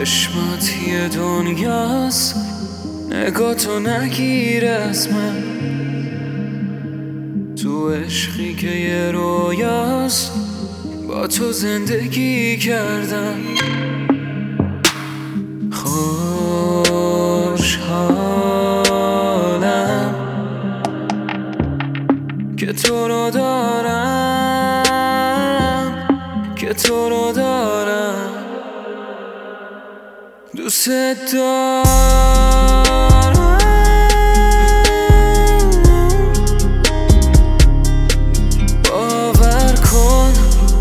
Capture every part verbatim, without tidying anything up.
چشمات یه دنیاست، نگاه تو نگیر از من. تو عشقی که یه رویاست، با تو زندگی کردم. خوشحالم که تو رو دارم، که تو رو دارم. دوست دارم، باور کن،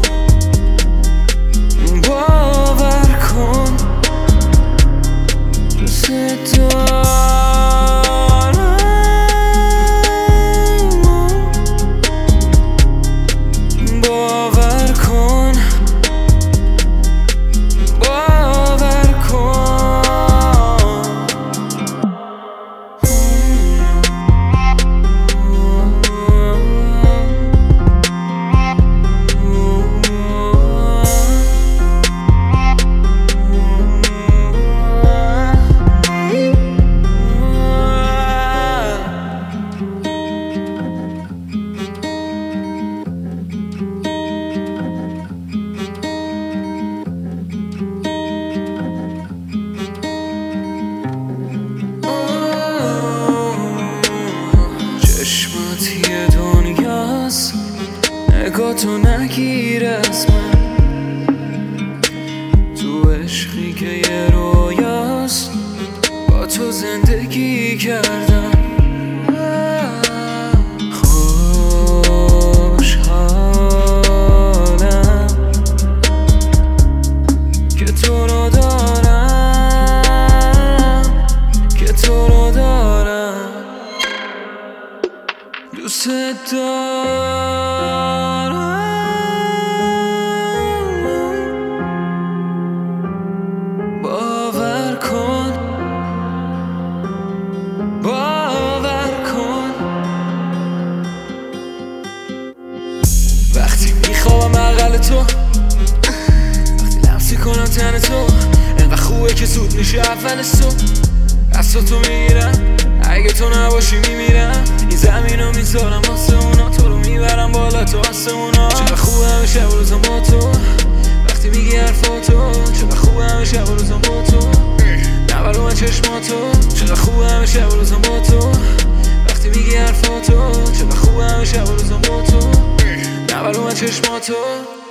باور کن. دوست دارم، باور کن، باور کن. چشمات یه دنیاست، نگاه تو نگیر از من. تو عشقی که یه رویاست، با تو زندگی کردم. خوشحالم که تو رو دارم، که تو رو دارم. دوست دارم، باور کن، باور کن. وقتی میخوام بغل تو، وقتی لمسی کنم تن تو، انقدر خوبه که زود میشه اول صبح. دستاتو میگیرم، اگه تو نباشی میمیرم. این زمینو میذارم واسه اونا، تو رو میبرم بالا تو آسمونا. چقدر خوبه همه شب و روزم با تو، وقتی میگی حرفاتو. چقدر خوبه همه شب و روزم با تو، نبرو من چشماتو. چقدر خوبه همه شب و روزم با تو، وقتی میگی حرفاتو. چقدر خوبه همه شب و روزم با تو، نبرو من چشماتو.